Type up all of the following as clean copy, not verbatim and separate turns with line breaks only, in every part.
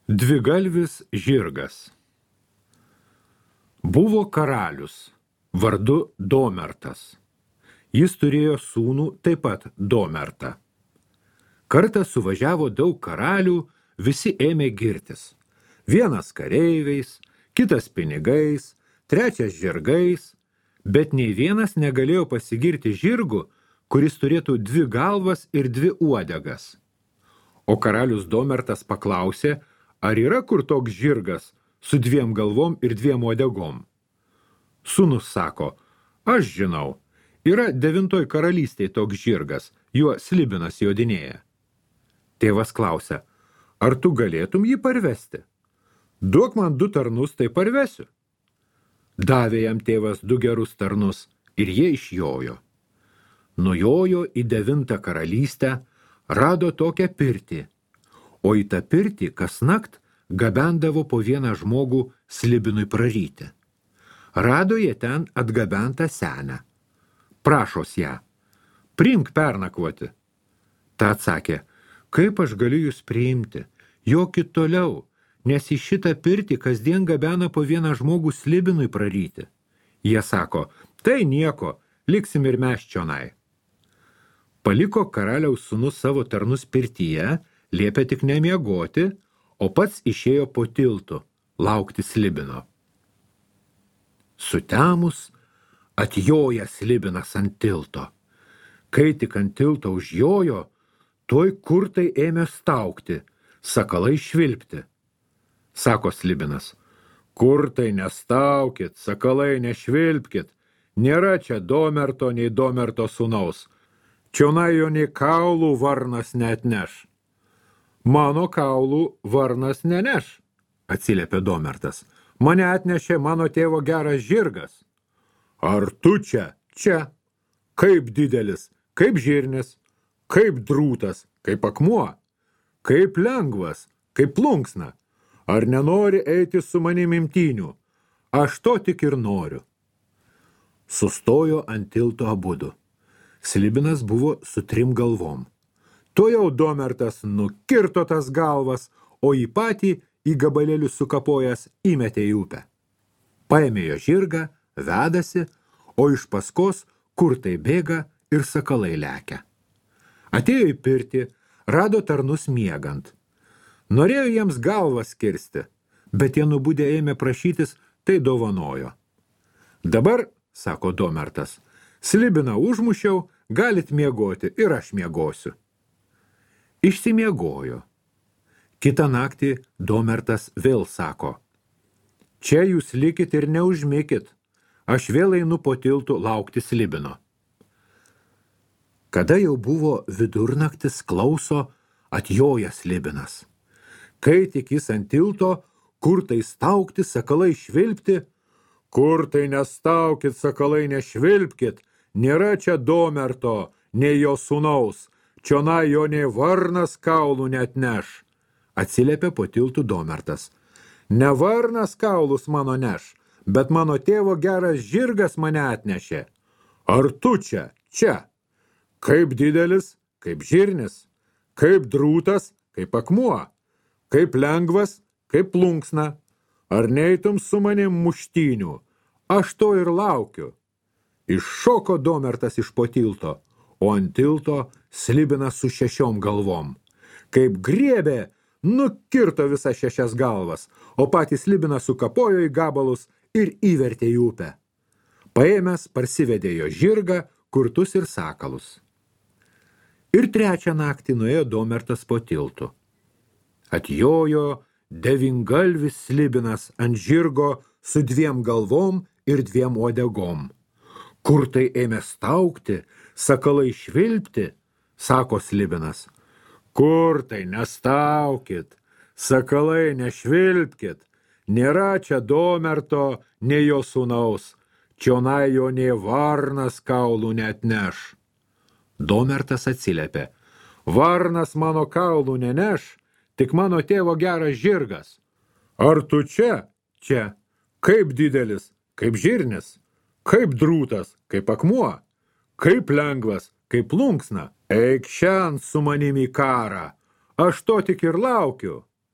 Dvigalvis žirgas. Buvo karalius, vardu Domertas. Jis turėjo sūnų taip pat Domertą. Kartą suvažiavo daug karalių, visi ėmė girtis. Vienas kareiviais, kitas pinigais, trečias žirgais, bet nei vienas negalėjo pasigirti žirgu, kuris turėtų 2 galvas ir 2 uodegas. O karalius Domertas paklausė, ar yra kur toks žirgas su 2 galvom ir 2 uodegom. Sūnus sako, aš žinau, yra 9 karalystėje toks žirgas, juo slibinas jodinėja. Tėvas klausia, ar tu galėtum jį parvesti? Duok man 2 tarnus, tai parvesiu. Davė jam tėvas 2 gerus tarnus ir jie išjojo. Nujojo į 9 karalystę, rado tokią pirtį, o į tą pirtį kasnakt gabendavo po 1 žmogų slibinui praryti. Rado jie ten atgabentą senę. Prašos ją, priimk pernakvoti. Ta atsakė, kaip aš galiu jūs priimti, jokit toliau, nes į šitą pirtį kasdien gabena po 1 žmogų slibinui praryti. Jie sako, tai nieko, liksim ir mes čionai. Paliko karaliaus sūnus savo tarnus pirtyje, liepė tik nemiegoti, o pats išėjo po tiltu, laukti slibino. Sutemus atjoja slibinas ant tilto. Kai tik ant tilto užjojo, tuoj kurtai ėmė staugti, sakalai švilpti. Sako slibinas, kurtai nestaukit, sakalai nešvilpkit, nėra čia Domerto nei Domerto sūnaus. Čionai jo nei kaulų varnas neatneš. Mano kaulų varnas neneš, atsiliepė Domertas. Mane atnešė mano tėvo geras žirgas. Ar tu čia? Čia. Kaip didelis, kaip žirnis, kaip drūtas, kaip akmuo, kaip lengvas, kaip plunksna. Ar nenori eiti su manim imtynių? Aš to tik ir noriu. Sustojo ant tilto abudu. Slibinas buvo su 3 galvom. Tuojau Domertas nukirto tas galvas, o jį patį į gabalėlius sukapojęs įmetė į upę. Paėmė jo žirgą, vedasi, o iš paskos kurtai bėga ir sakalai lekia. Atėjo į pirtį, rado tarnus miegant. Norėjo jiems galvas kirsti, bet jie nubudę ėmė prašytis, tai dovanojo. Dabar, sako Domertas, slibiną užmušiau, galit miegoti ir aš miegosiu. Išsimiegojo. Kitą naktį Domertas vėl sako, čia jūs likit ir neužmikit, aš vėl einu po tiltu laukti slibino. Kada jau buvo vidurnaktis, klauso, atjoja slibinas. Kai tik jis ant tilto, kurtai staugti, sakalai švilpti, kurtai nestaukit, sakalai nešvilpkit, nėra čia Domerto, nei jo sūnaus, čionai jo nei varnas kaulų neatneš. Atsiliepė po tiltų Domertas. Ne varnas kaulus mano neš, bet mano tėvo geras žirgas mane atnešė. Ar tu čia? Čia. Kaip didelis, kaip žirnis, kaip drūtas, kaip akmuo, kaip lengvas, kaip plunksna. Ar neitum su manim muštynių? Aš to ir laukiu. Iššoko Domertas iš po tilto, o ant tilto slibinas su 6 galvom. Kaip griebė, nukirto visas 6 galvas, o patį slibiną sukapojo į gabalus ir įvertė į upę. Paėmęs parsivedė jo žirgą, kurtus ir sakalus. Ir 3 naktį nuėjo Domertas po tiltu. Atjojo 9 galvis slibinas ant žirgo su 2 galvom ir 2 uodegom. Kurtai ėmė staugti, sakalai švilpti, sako slibinas. Kurtai nestaukit, sakalai nešvilpkit, nėra čia Domerto, nei jo sūnaus, čionai jo nei varnas kaulų neatneš. Domertas atsiliepė, varnas mano kaulų neneš, tik mano tėvo geras žirgas. Ar tu čia? Čia. Kaip didelis, kaip žirnis, kaip drūtas, kaip akmuo, kaip lengvas, kaip plunksna. Eik šiandien su manimi į karą, aš to tik ir laukiu.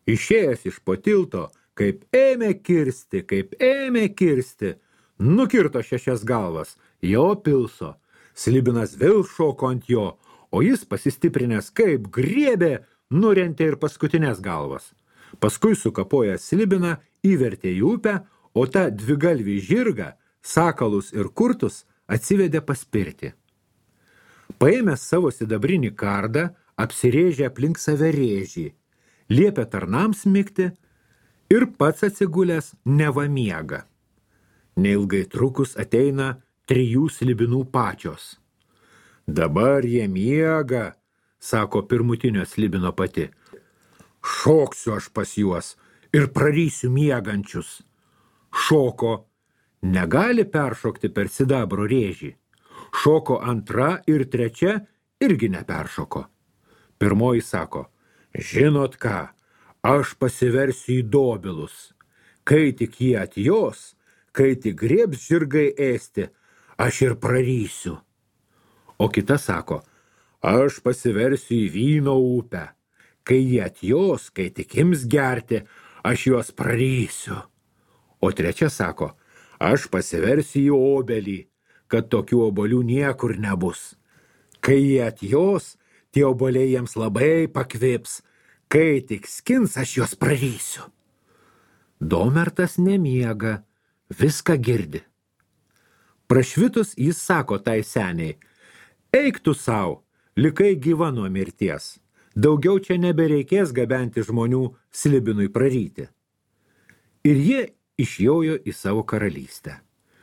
Išėjęs iš po tilto, kaip ėmė kirsti, nukirto 6 galvas, jo pilso. Slibinas vėl šoko ant jo, o jis pasistiprinęs kaip griebė, nurentė ir paskutinės galvas. Paskui sukapoja Slibiną, įvertė į upę, o tą dvigalvį žirgą, sakalus ir kurtus atsivedė paspirti. Paėmęs savo sidabrinį kardą, apsirėžė aplink save rėžį, liepė tarnams migti ir pats atsigulęs neva miega. Neilgai trukus ateina 3 slibinų pačios. Dabar jie miega, sako pirmutinio slibino pati. Šoksiu aš pas juos ir prarysiu miegančius. Šoko, negali peršokti per sidabro rėžį. Šoko 2 ir 3 irgi neperšoko. Pirmoji sako, žinot ką, aš pasiversiu į dobilus. Kai tik jie atjos, kai tik griebs žirgai ėsti, aš ir prarysiu. O kita sako, aš pasiversiu į vyno upę. Kai jie atjos, kai tik ims gerti, aš juos prarysiu. O trečia sako, aš pasiversiu į obelį, kad tokių obolių niekur nebus. Kai jie atjos, tie oboliai jiems labai pakvips. Kai tik skins, aš juos prarysiu. Domertas nemiega, viską girdi. Prašvitus jis sako tai seniai, eik tu sau, likai gyva nuo mirties. Daugiau čia nebereikės gabenti žmonių Slibinui praryti. Ir jie išjojo į savo karalystę.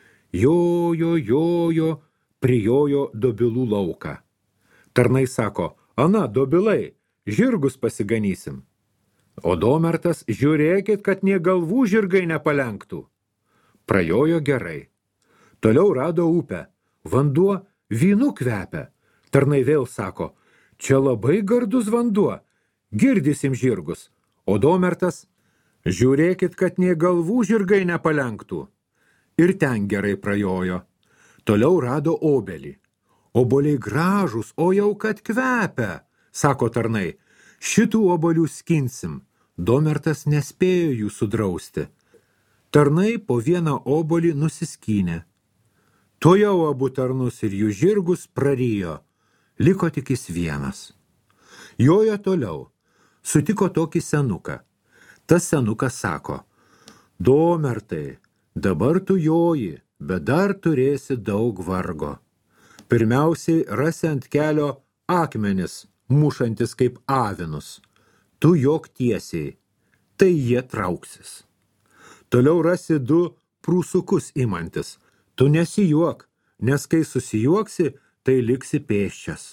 Jojo, prijojo dobilų lauką. Tarnai sako, ana, dobilai, žirgus pasiganysim. O Domertas, žiūrėkit, kad nė galvų žirgai nepalenktų. Prajojo gerai. Toliau rado upę. Vanduo vynu kvepia. Tarnai vėl sako, čia labai gardus vanduo, girdysim žirgus. O Domertas, žiūrėkit, kad nė galvų žirgai nepalenktų. Ir ten gerai prajojo. Toliau rado obelį. Oboliai gražus, o jau kad kvepia, sako tarnai. Šitų obolių skinsim. Domertas nespėjo jų sudrausti. Tarnai po vieną obolį nusiskynė. Tuojau abu tarnus ir jų žirgus prarijo. Liko tik jis vienas. Jojo toliau. Sutiko tokį senuką. Tas senukas sako, Domertai, dabar tu joji, bet dar turėsi daug vargo. Pirmiausiai rasi ant kelio akmenis, mušantis kaip avinus. Tu jok tiesiai, tai jie trauksis. Toliau rasi 2 prūsukus imantis. Tu nesijuok, nes kai susijuoksi, tai liksi pėsčias.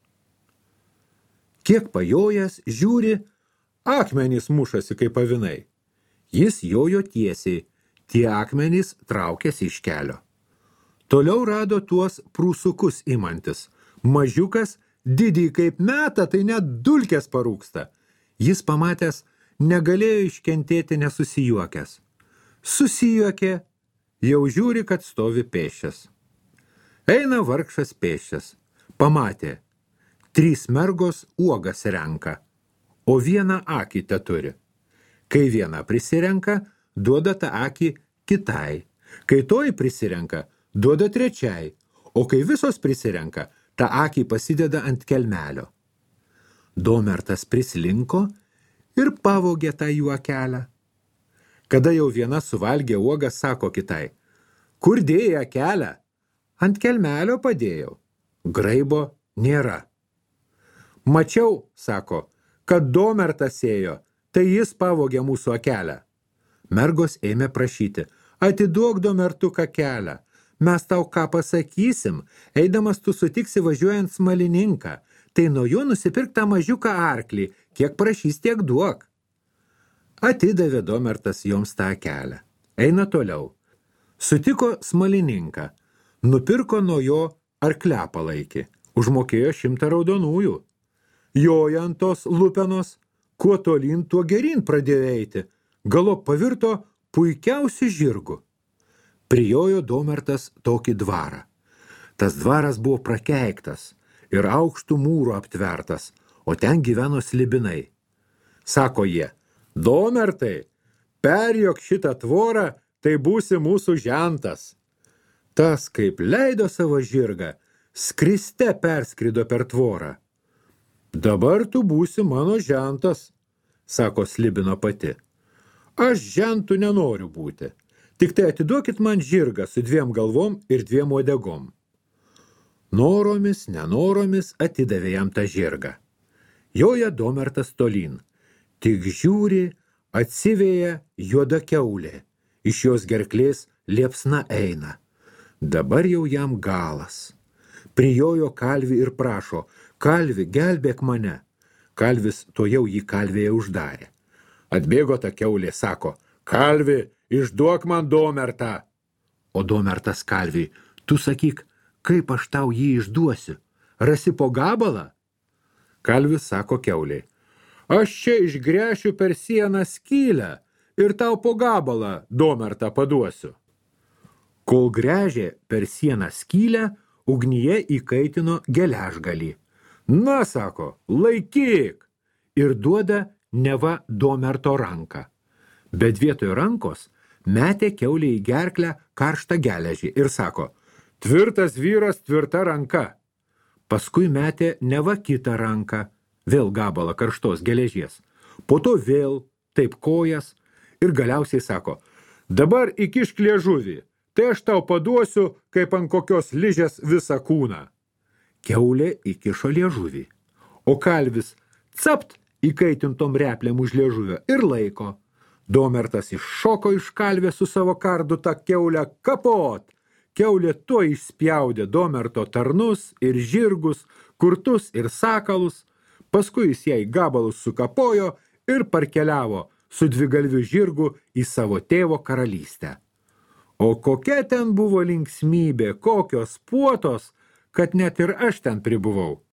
Kiek pajojęs, žiūri, akmenys mušasi kaip avinai. Jis jojo tiesiai, tie akmenys traukėsi iš kelio. Toliau rado tuos prūsukus imantis. Mažiukas, didį kaip meta, tai net dulkės parūksta. Jis pamatęs, negalėjo iškentėti nesusijuokęs. Susijuokė, jau žiūri, kad stovi pėsčias. Eina vargšas pėsčias. Pamatė, 3 mergos uogas renka, o vieną akį teturi. Kai vieną prisirenka, duoda tą akį kitai. Kai toji prisirenka, duoda trečiai, o kai visos prisirenka, tą akį pasideda ant kelmelio. Domertas prislinko ir pavogė tą juokelę. Kada jau viena suvalgė uogą, sako kitai, kur dėjai akelę? Ant kelmelio padėjau. Graibo nėra. Mačiau, sako, kad Domertas ėjo, tai jis pavogė mūsų akelę. Mergos ėmė prašyti, atiduok Domertuką kelią. Mes tau ką pasakysim, eidamas tu sutiksi važiuojant smalininką, tai nuo jo nusipirk tą mažiuką arklį, kiek prašys, tiek duok. Atidavė Domertas joms tą kelią. Eina toliau. Sutiko smalininką, nupirko nuo jo arkliapalaikį, užmokėjo 100 raudonųjų. Joja ant tos lupenos, kuo tolyn, tuo geryn pradėjo eiti, galop pavirto puikiausiu žirgu. Prijojo Domertas tokį dvarą. Tas dvaras buvo prakeiktas ir aukštų mūrų aptvertas, o ten gyveno slibinai. Sako jie, Domertai, perjok šitą tvorą, tai būsi mūsų žentas. Tas, kaip leido savo žirgą, skriste perskrido per tvorą. Dabar tu būsi mano žentas, sako Slibino pati. Aš žentų nenoriu būti. Tik tai atiduokit man žirgą su 2 galvom ir 2 uodegom. Noromis, nenoromis atidavė jam tą žirgą. Joja Domertas tolyn. Tik žiūri, atsivėja juoda kiaulė. Iš jos gerklės liepsna eina. Dabar jau jam galas. Prijojo kalvį ir prašo, kalvi, gelbėk mane. Kalvis to jau jį kalvėje uždarė. Atbėgo ta kiaulė, sako, kalvi, išduok man Domertą. O Domertas kalviui, tu sakyk, kaip aš tau jį išduosiu? Rasi po gabalą? Kalvis sako kiauliai, aš čia išgręšiu per sieną skylę ir tau po gabalą Domertą paduosiu. Kol gręžė per sieną skylę, ugnyje įkaitino geležgalį. Na, sako, laikyk! Ir duoda neva Domerto ranką. Bet vietoj rankos metė kiaulė į gerklę karštą geležį ir sako, tvirtas vyras, tvirta ranka. Paskui metė neva kitą ranką, vėl gabalą karštos geležies. Po to vėl, taip kojas ir galiausiai sako, dabar įkišk liežuvį, tai aš tau paduosiu, kaip ant kokios ližės visą kūną. Kiaulė įkišo liežuvį, o kalvis capt įkaitintom replėm už liežuvio ir laiko. Domertas iššoko iš kalvės su savo kardu tą kiaulę kapot. Kiaulė tuo išspjaudė Domerto tarnus ir žirgus, kurtus ir sakalus, paskui jis jai gabalus sukapojo ir parkeliavo su 2 galviu žirgu į savo tėvo karalystę. O kokia ten buvo linksmybė, kokios puotos, kad net ir aš ten pribuvau.